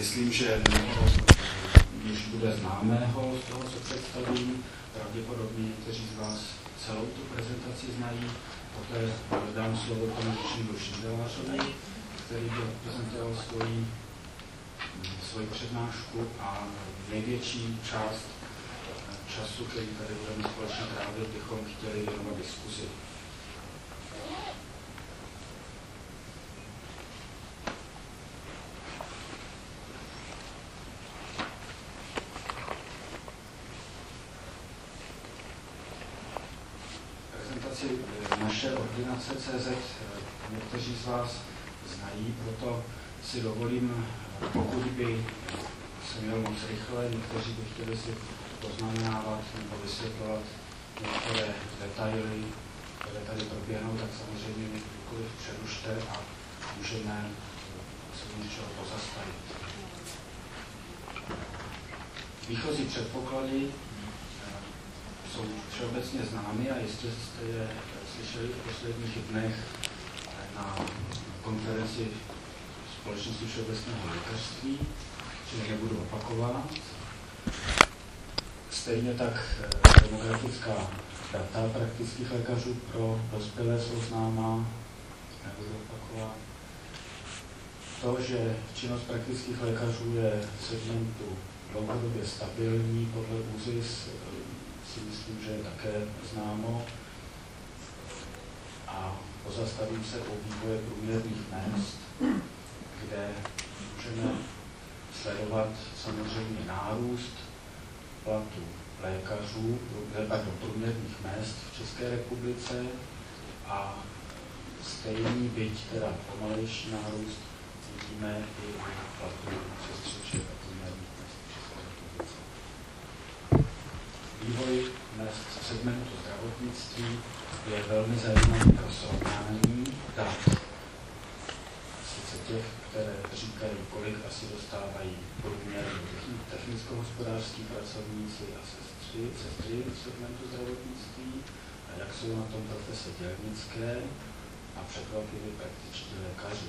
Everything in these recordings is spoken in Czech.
Myslím, že mnoho už bude známého z toho, co představím. Pravděpodobně někteří z vás celou tu prezentaci znají. Poté dám slovo panu Šindu Šindelářovi, který by prezentoval svoji přednášku a největší část času, který tady budeme společně trávit, bychom chtěli věnovat diskuzi. Naše ordinace CZ někteří z vás znají, proto si dovolím, pokud by se měl moc rychle, někteří by chtěli si poznamenávat nebo vysvětlovat některé detaily, které tady proběhnou, tak samozřejmě mě kdykoliv přerušte a můžeme se něčeho pozastavit. Výchozí předpoklady jsou všeobecně známy a jistě jste je slyšeli v posledních dnech na konferenci Společnosti všeobecného lékařství, čili nebudu opakovat. Stejně tak demografická data praktických lékařů pro dospělé jsou známá, nebudu opakovat. To, že činnost praktických lékařů je v segmentu dlouhodobě stabilní podle ÚZIS, si myslím, že je také známo. A pozastavím se u vývoje průměrných mezd, kde můžeme sledovat samozřejmě nárůst platů lékařů, průměrných mezd v České republice a stejný, byť teda pomalejší nárůst, vidíme i u platů sestřiček a průměrných mezd v České republice. Vývoj mezd v segmentu zdravotnictví je velmi zajímavý pro srovnání dat. Sice těch, které říkají, kolik asi dostávají průměrní technicko-hospodářští pracovníci a sestry v segmentu zdravotnictví a jak jsou na tom profese dělnické a překvapivě praktičtí lékaři.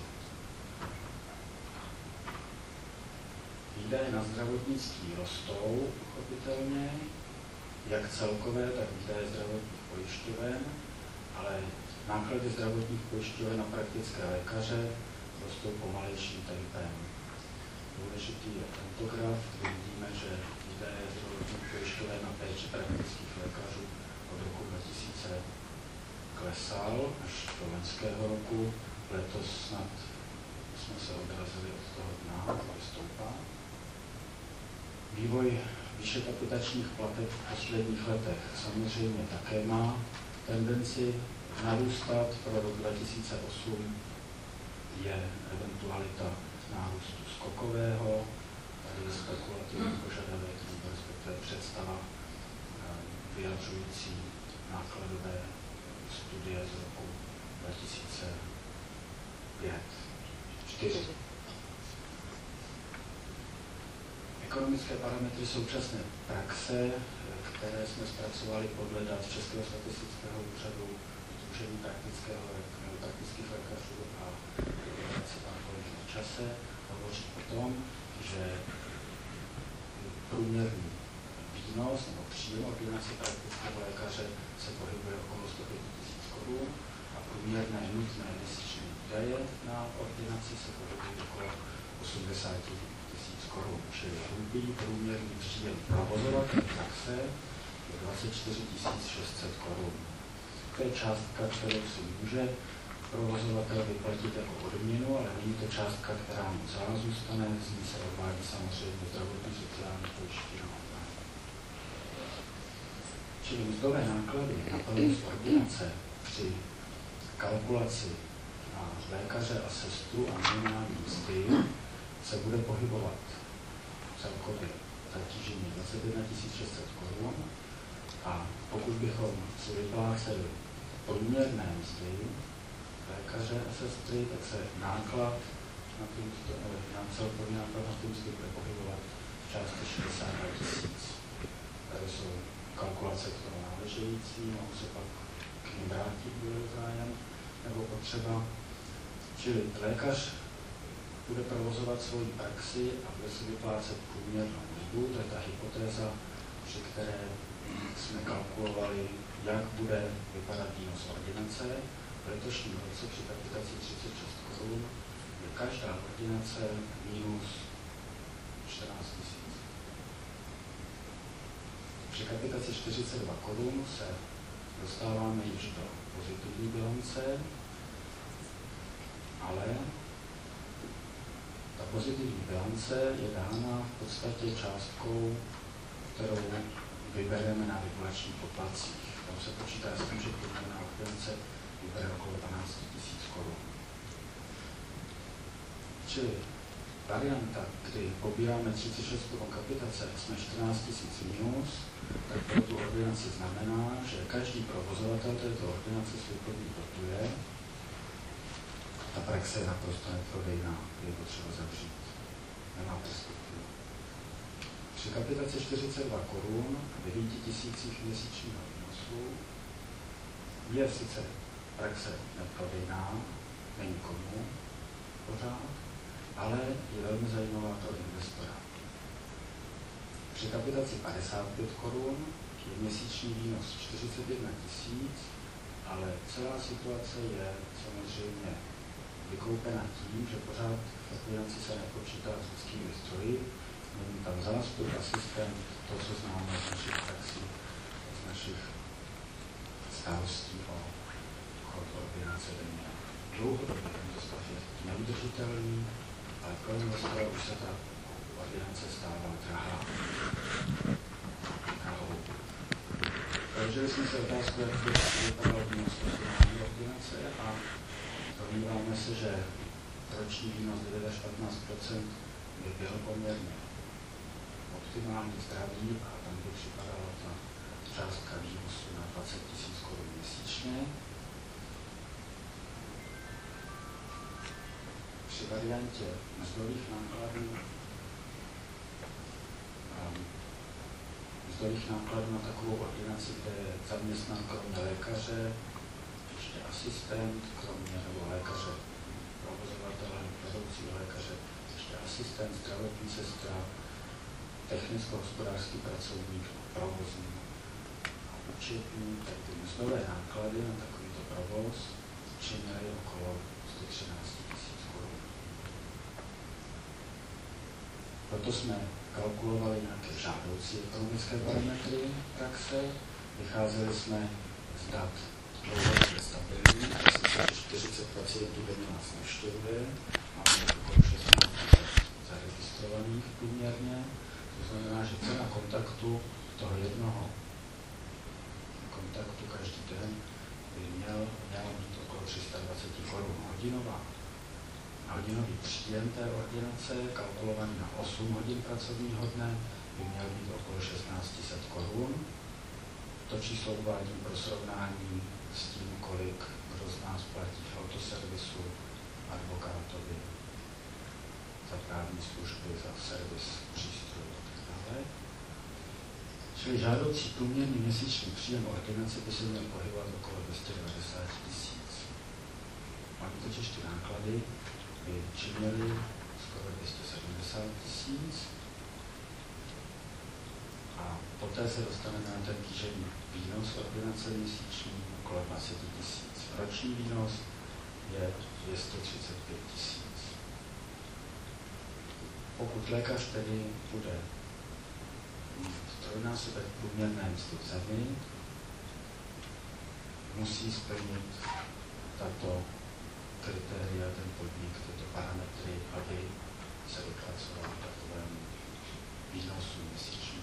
Výdaje na zdravotnictví rostou, pochopitelně, jak celkové, tak výdaje zdravotních pojišťoven, ale náklady zdravotních pojišťoven na praktické lékaře rostou pomalejším tempem. Důležitý je tento graf, kde vidíme, že výdaje zdravotních pojišťoven na péči praktických lékařů od roku 2000 klesal až do loňského roku. Letos snad jsme se odrazili od toho dna, ale stoupá. Vývoj výše kapitačních plateb v posledních letech samozřejmě také má tendenci narůstat. Pro rok 2008 je eventualita nárůstu skokového, tady je spekulativní požadavek nebo respektive představa vyjadřující nákladové studie z roku 2004. Ekonomické parametry současné praxe, které jsme zpracovali podle dat Českého statistického úřadu, Sdružení praktických lékařů a Federace bankovních na čase, hovoří o tom, že průměrný výnos nebo příjem ordinace praktického lékaře se pohybuje okolo 105 000 korun a průměrné nutné měsíční výdaje na ordinaci se pohybují okolo 80 000 korun, čili hrubý průměrný příjem provozovatel praxe je 24 600 korun. To je částka, kterou si může provozovatel vyplatit jako odměnu, ale není to částka, která mu celá zůstane, z ní se odvádí samozřejmě zdravotní sociální pojištění. Čili mzdové náklady na plnost ordinace při kalkulaci na lékaře a sestru a minimální mzdy se bude pohybovat celkově zatížení 21 600 korun a pokud bychom si vypláceli průměrné mzdy lékaře a sestry, tak se náklad na celkový náklad na ty mzdy bude pohybovat v částce 62 000. Tady jsou kalkulace k tomu náležející, mohou se pak k nim vrátit, bude zájem nebo potřeba. Čili lékař bude provozovat svoji praxi a bude si vyplácet průměrnou mzdu, to je ta hypotéza, při které jsme kalkulovali, jak bude vypadat výnos ordinace. V letošním roce při kapitaci 36 korun je každá ordinace minus 14 000. Při kapitaci 42 korun se dostáváme již do pozitivní bilance, ale ta pozitivní bilance je dána v podstatě částkou, kterou vybereme na regulačních poplatcích. Tam se počítá s tím, že průměrná ordinace vybere okolo 12 000 korun. Čili varianta, kdy pobíráme 36 korun kapitace a jsme 14 000 minus, tak pro tu ordinaci znamená, že každý provozovatel této ordinace svůj podnik dotuje. Ta praxe je naprosto neprodejná, je potřeba zavřít. Nemá perspektivu. Při kapitaci 42 korun v 9 000 měsíčního výnosu je sice praxe neprodejná, není komu pořád, ale je velmi zajímavá pro investora. Při kapitaci 55 korun je měsíční výnos 41 000, ale celá situace je samozřejmě vykoupena tím, že pořád v ordinaci se nepočítá s lidskými zdroji, není tam zástup, asistent, to, co známe z našich praxí, z našich starostí o chod ordinace denně. Dlouhodobě tento stav je neudržitelný, ale pro investora už se ta ordinace stává drahá. Položili jsme se otázku, jak by vypadala výnos ordinace a domníváme se, že roční výnos 9 až 15% by byl poměrně optimální zdraví a tam by připadala ta částka výnosu na 20 000 korun měsíčně. Při variantě mzdových nákladů na takovou ordinaci, kde je zaměstnán kromě lékaře, ještě asistent, kromě nebo lékaře, provozovatele, vedoucího lékaře, ještě asistent, zdravotní sestra, technicko-hospodářský pracovník, provozní a účetní, tak ty mzdové náklady na takovýto provoz činily okolo 113 000 korun. Proto jsme kalkulovali nějaké žádoucí ekonomické parametry praxe, vycházeli jsme z dat dlouhodobě stabilní, asi 40 pacientů denně nás navštěvuje, máme okolo 16 zaregistrovaných průměrně, to znamená, že cena kontaktu toho jednoho kontaktu každý den by měla být okolo 320 korun hodinová. Hodinový příjem té ordinace, kalkulovaný na 8 hodin pracovního dne, by měl být okolo 1600 korun. To číslo uvádím pro srovnání s tím, kolik kdo z nás platí v autoservisu, advokátovi, za právní služby, za servis přístrojů a tak dále. Čili žádoucí průměrný měsíční příjem ordinace by se měl pohybovat okolo 290 000. Máme totiž ty náklady, by činili skoro 270 000 a poté se dostaneme na ten kýžený výnos ordinace měsíční okolo 20 000. Roční výnos je 235 000. Pokud lékař tedy bude mít trojnásobek průměrné mzdy v zemi, musí splnit tato kritéria, ten podnik, tyto parametry, aby se dopracoval k takovému výnosu měsíčnímu.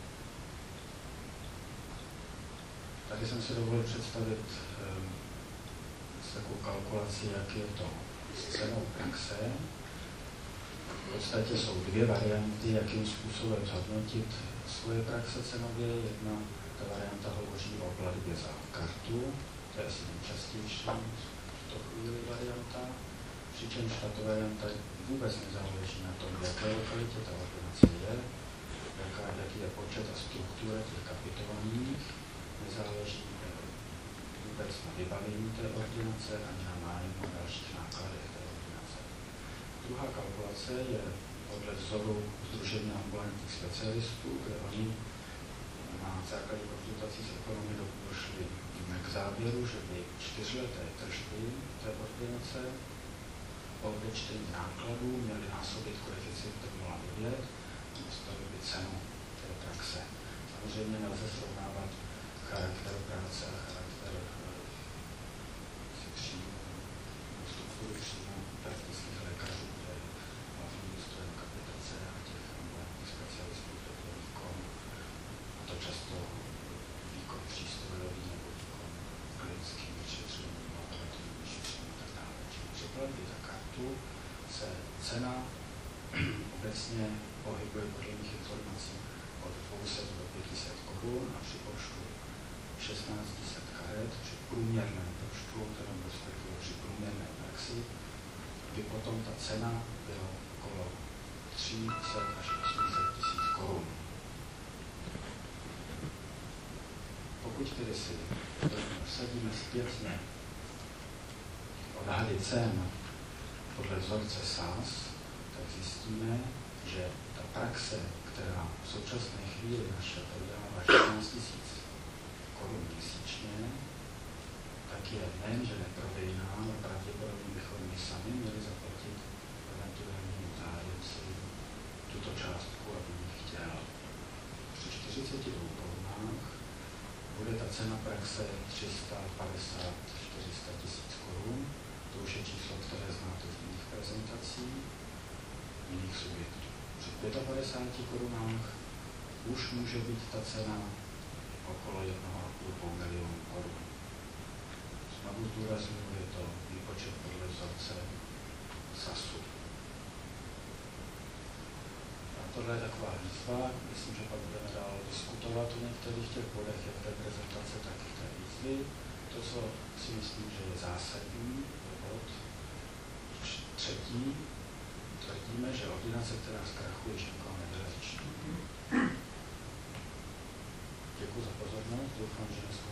Tady jsem si dovolil představit takovou kalkulaci, jak je to s cenou praxe. V podstatě jsou dvě varianty, jakým způsobem zhodnotit svoje praxe cenově. Jedna, ta varianta hovoří o platbě za kartu, to je asi nejčastější v to chvíli varianta, přičemž tato varianta vůbec nezáleží na tom, v jaké lokalitě ta ordinace je, jaký je počet a struktura těch kapitovaných, nezáleží vůbec na vybavení té ordinace ani na nájmu a dalších nákladech té ordinace. Tu druhá kalkulace je podle vzoru Sdružení ambulantních specialistů, kde oni na základě konzultací s ekonomy došli k závěru, že by 4leté tržby té ordinace po odečtení nákladů měly násobit koeficientem 0,9 a stanovit by cenu té praxe. Samozřejmě nelze srovnávat charakter práce a charakter struktury příjmu praktických lékařů, kde je hlavním zdrojem kapitace a těch ambulantních specialistů, kde je výkon, a to často výkon přístrojový nebo výkon klinický vyšetření, laboratorní vyšetření a tak dále. Čili při platbě za kartu se cena obecně pohybuje podle mých informací od 200 do 500 korun a při počtu 1600 karet, při průměrném počtu, kterém respektive při průměrné praxi, by potom ta cena byla okolo 300 až 800 tisíc korun. Pokud tedy si vsadíme zpětně odhady cen podle vzorce SAS, tak zjistíme, že ta praxe, která v současné chvíli naše prodává 16 000 korun měsíčně, tak je nejenže neprodejná, ale pravděpodobně bychom my sami měli zaplatit eventuálnímu zájemci tuto částku, aby ji chtěl. Při 42 korunách bude ta cena praxe 350–400 tisíc korun. To už je číslo, které znáte z jiných prezentací, jiných subjektů. Při 55 korunách už může být ta cena okolo 1,5–2 milionu korun. Znovu zdůraznuju, je to výpočet podle vzorce SASu. A tohle je taková výzva. Myslím, že pak budeme dál diskutovat o některých těch bodech, jak té prezentace, tak i té výzvy. To, co si myslím, že je zásadní, je bod třetí. Tvrdíme, že ordinace, která zkrachuje, již nikoho nevyléčí. Děkuji za pozornost, doufám, že